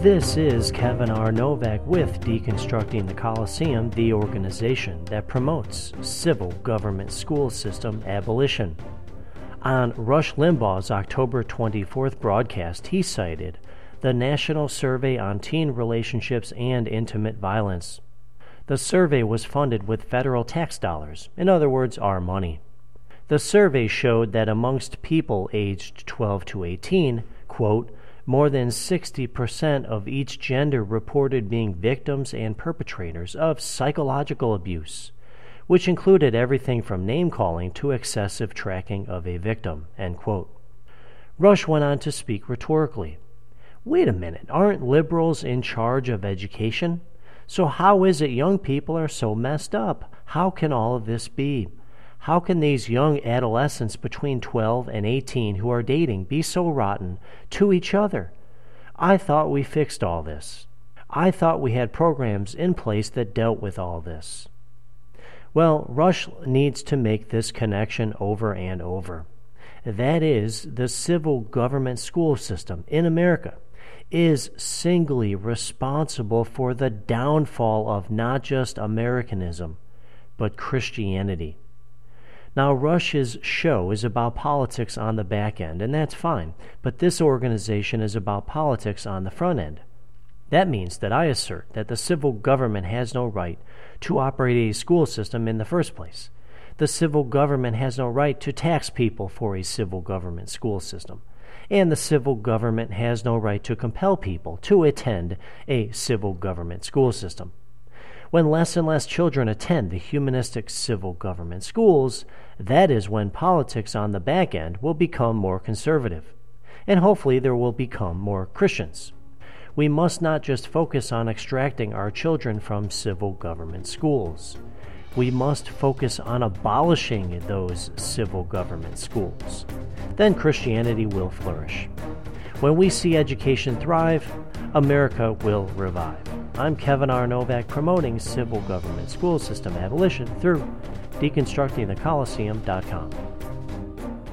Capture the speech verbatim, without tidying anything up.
This is Kevin R. Novak with Deconstructing the Coliseum, the organization that promotes civil government school system abolition. On Rush Limbaugh's October twenty-fourth broadcast, he cited the National Survey on Teen Relationships and Intimate Violence. The survey was funded with federal tax dollars, in other words, our money. The survey showed that amongst people aged twelve to eighteen, quote, more than sixty percent of each gender reported being victims and perpetrators of psychological abuse, which included everything from name-calling to excessive tracking of a victim, end quote. Rush went on to speak rhetorically. Wait a minute, aren't liberals in charge of education? So how is it young people are so messed up? How can all of this be? How can these young adolescents between twelve and eighteen who are dating be so rotten to each other? I thought we fixed all this. I thought we had programs in place that dealt with all this. Well, Rush needs to make this connection over and over. That is, the civil government school system in America is singly responsible for the downfall of not just Americanism, but Christianity. Now, Rush's show is about politics on the back end, and that's fine, but this organization is about politics on the front end. That means that I assert that the civil government has no right to operate a school system in the first place. The civil government has no right to tax people for a civil government school system. And the civil government has no right to compel people to attend a civil government school system. When less and less children attend the humanistic civil government schools, that is when politics on the back end will become more conservative. And hopefully there will become more Christians. We must not just focus on extracting our children from civil government schools. We must focus on abolishing those civil government schools. Then Christianity will flourish. When we see education thrive, America will revive. I'm Kevin R. Novak, promoting civil government school system abolition through deconstructing the coliseum dot com.